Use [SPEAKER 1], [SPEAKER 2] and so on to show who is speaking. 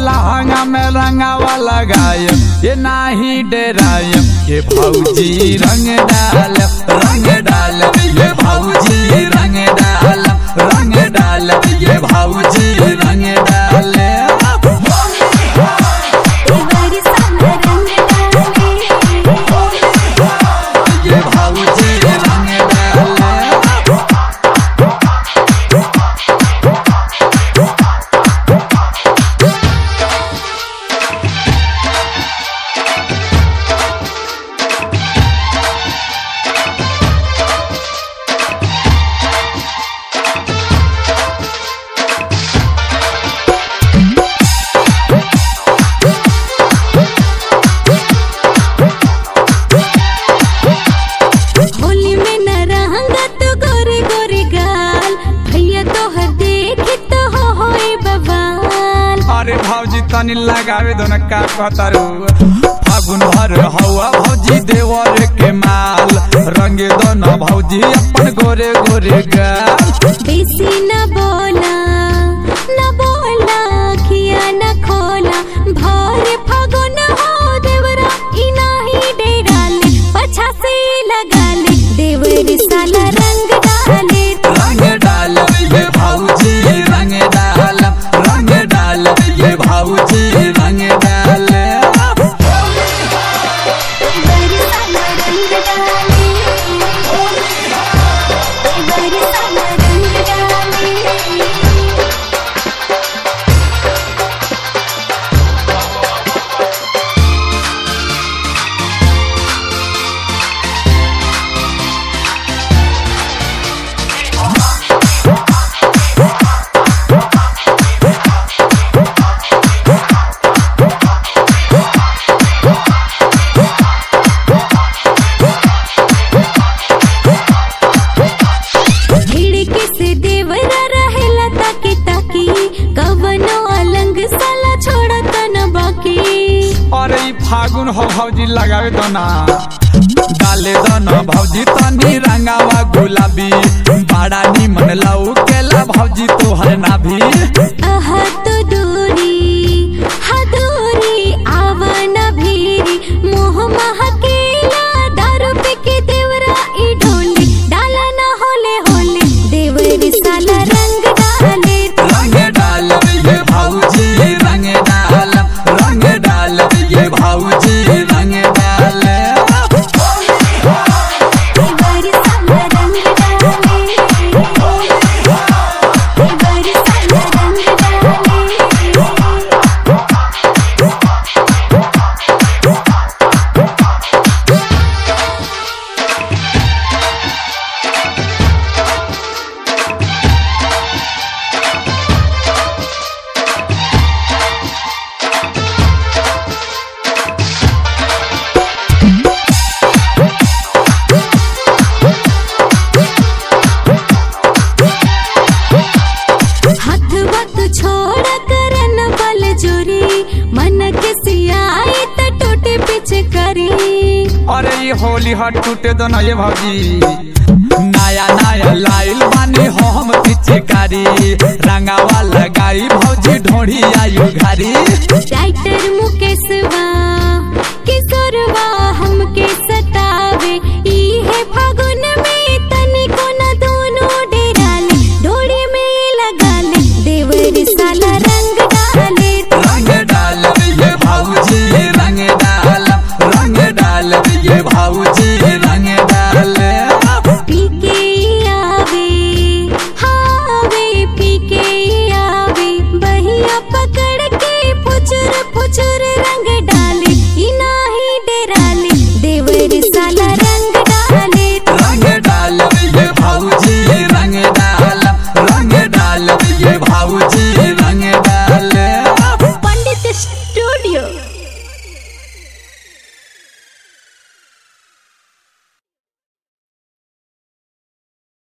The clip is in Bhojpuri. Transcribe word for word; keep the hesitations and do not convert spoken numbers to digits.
[SPEAKER 1] लहंगा में रंगावा लगायम ये नाही डेरायम ये भौजी रंग डाल रंग डाल ये भौजी रंग डाल रंग डाल ये भौजी रंग डाल भौजी तनी लगावे दो न का कहतारू फागुन भर हवा भौजी देवर के माल रंगे दो न भौजी अपन गोरे गोरे गाल
[SPEAKER 2] बेसी न बोला न बोला खिया न खोला भर फागुन हो देवरा ई नाही डेराले पछा से लगाले देवर साला रंग डाले
[SPEAKER 1] रंग डाल ये भौजी रंग डाल रंग डाल ये भौजी रंग डाल फागुन हो भौजी लगावे दो ना डाले दो ना भौजी तनी रंगावा गुलाबी बड़ा निमन लाऊ केला भौजी तोहर नाभी
[SPEAKER 2] आहा तो दूरी हा दूरी आवा न भीरी मोह महकेला दारू पे के देवरा ई ढोली डाला न होले होले देवर साला रंग डाले
[SPEAKER 1] रंग डाल ये भौजी रंग डाल रंग डाल ये भौजी रंग डाल अरे ये होली हट टूटे दो ना ये भौजी नया नया लाइल बानी हम पिचकारी रंगावा लगाई भौजी ढोढ़ी आयु घारी
[SPEAKER 2] राइटर मुकेशवा किशोरवा हमके सतावे ई है फागुन में तनी को न दोनों डेराले ढोड़ी में लगाले देवर साला रंग डाले
[SPEAKER 1] रंग डाल ये भौजी रंग डाल रंग डाल ये भौजी रंग डाल
[SPEAKER 2] पीके आवे हावे पीके आवे बहिया पकड़ के फुचुर फुचुर रंग डाले ई नाही डेराले देवर साला रंग डाले
[SPEAKER 1] रंग डाल ये भौजी रंग डाल रंग डाल ये भौजी